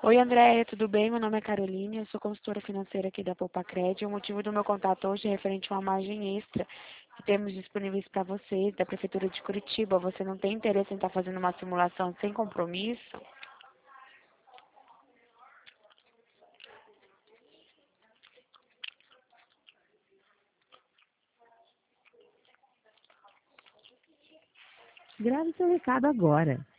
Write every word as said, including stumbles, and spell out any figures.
Oi, Andréia, tudo bem? Meu nome é Caroline, eu sou consultora financeira aqui da Poupacred. O motivo do meu contato hoje é referente a uma margem extra que temos disponíveis para vocês, da Prefeitura de Curitiba. Você não tem interesse em estar fazendo uma simulação sem compromisso? Grave seu recado agora.